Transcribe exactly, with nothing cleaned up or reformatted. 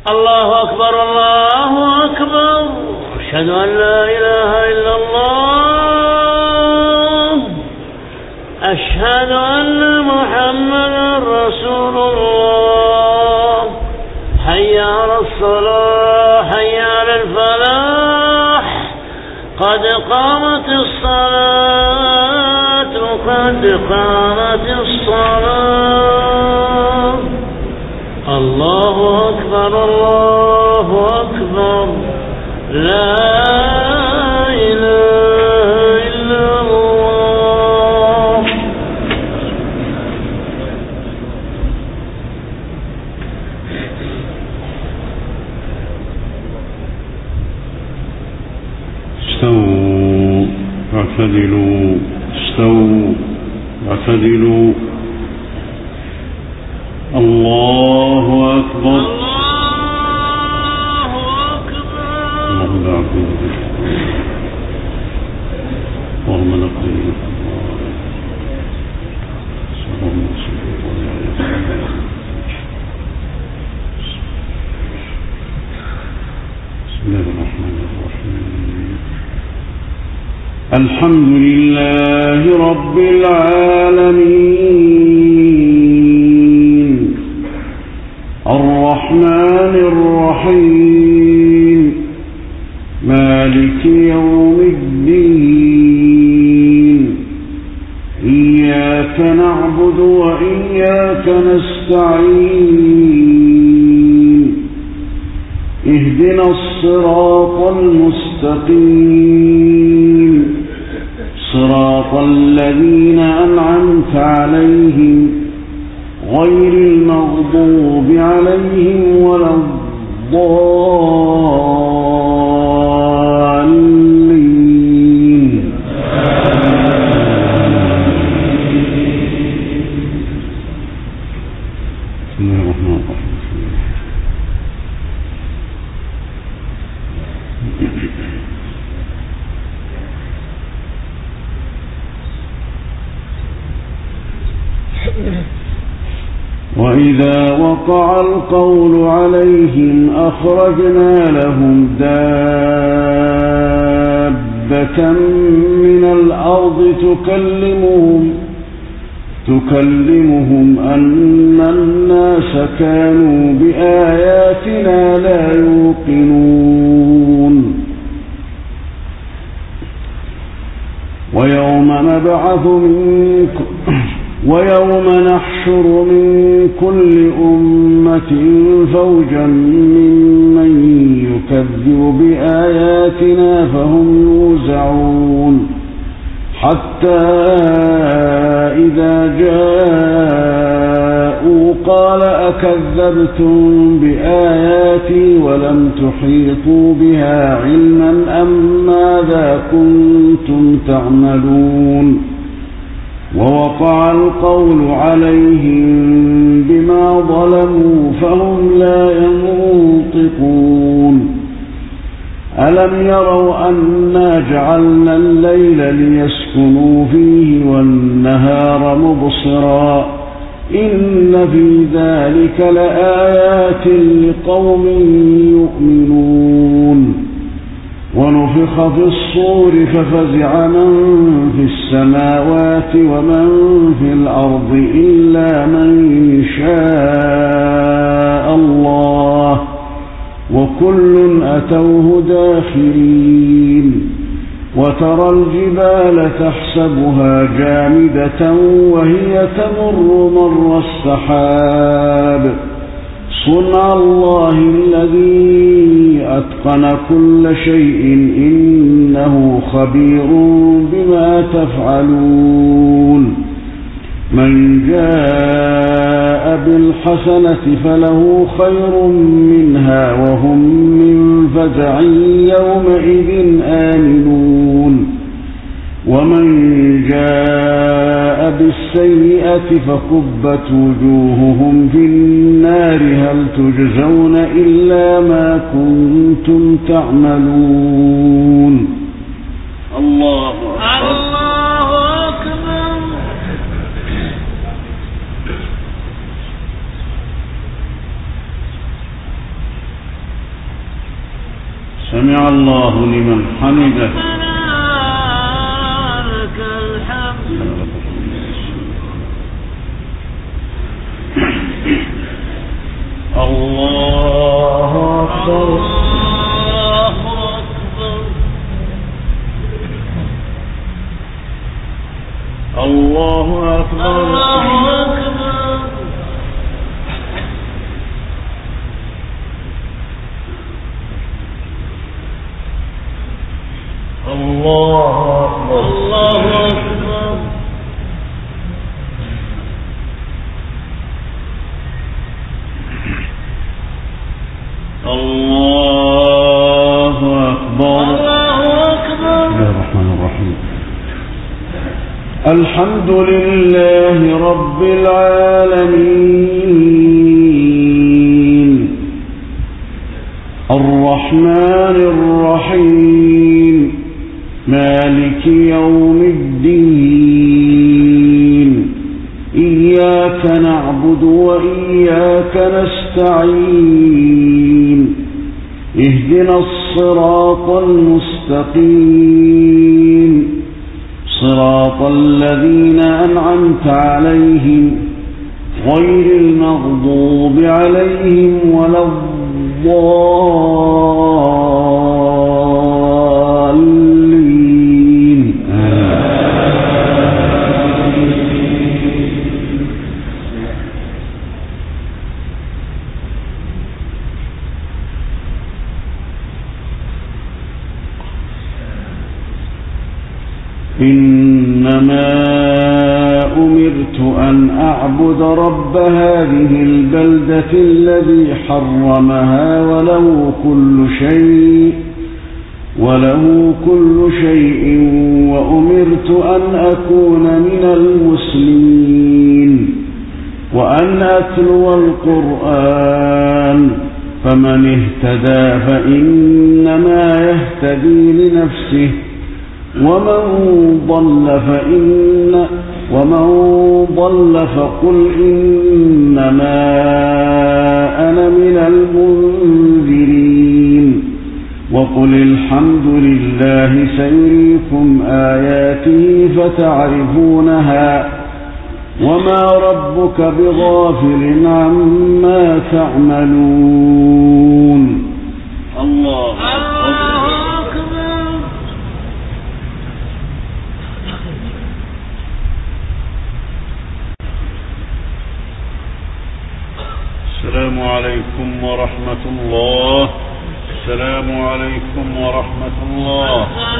الله أكبر الله أكبر أشهد أن لا إله إلا الله أشهد أن محمدا رسول الله حي على الصلاة حي على الفلاح قد قامت الصلاة قد قامت الصلاة الله أكبر الله أكبر لا إله إلا الله. استووا اعتدلوا استووا اعتدلوا الله أكبر الله أكبر اللهم لا عبد اللهم نقضي بسم الله الرحمن الرحيم الحمد لله رب العالمين الرحمن الرحيم مالك يوم الدين إياك نعبد وإياك نستعين اهدنا الصراط المستقيم صراط الذين أنعمت عليهم غير المغضوب عليهم ولا الضالين. بسم الله الرحمن الرحيم وإذا وقع القول عليهم أخرجنا لهم دابة من الأرض تكلمهم تكلمهم أن الناس كانوا بآياتنا لا يوقنون ويوم نبعث من ويوم نحشر من كل أمة فوجا ممن يكذب بآياتنا فهم يوزعون حتى إذا جاءوا قال أكذبتم بآياتي ولم تحيطوا بها علما أم ماذا كنتم تعملون ووقع القول عليهم بما ظلموا فهم لا ينطقون ألم يروا أنا جعلنا الليل ليسكنوا فيه والنهار مبصرا إن في ذلك لآيات لقوم يؤمنون ونفخ في الصور ففزع من في السماوات ومن في الأرض إلا من شاء الله وكل أتوه داخرين وترى الجبال تحسبها جامدة وهي تمر مر السحاب صنع الله الذي أتقن كل شيء إنه خبير بما تفعلون من جاء بالحسنة فله خير منها وهم من فزع يومئذ آمنون ومن جاء بالسيئة فكبت وجوههم في النار هل تجزون إلا ما كنتم تعملون. الله أكبر الله أكبر. سمع الله لمن حمده. لك الحمد. الله أكبر. الله أكبر. الله أكبر. الله أكبر. الله أكبر. الله أكبر. الله أكبر. بسم الله الرحمن الرحيم. الحمد لله رب العالمين الرحمن الرحيم مالك يوم الدين إياك نعبد وإياك نستعين اهدنا الصراط المستقيم صراط الذين أنعمت عليهم غير المغضوب عليهم ولا الضالين. إنما أمرت أن أعبد رب هذه البلدة الذي حرمها وله كل شيء وله كل شيء وأمرت أن أكون من المسلمين وأن أتلو القرآن فمن اهتدى فإنما يهتدي لنفسه ومن ضل فإن ومن ضل فقل إنما أنا من المنذرين وقل الحمد لله سيريكم آياته فتعرفونها وما ربك بغافل عما تعملون. الله السلام عليكم ورحمة الله. السلام عليكم ورحمة الله.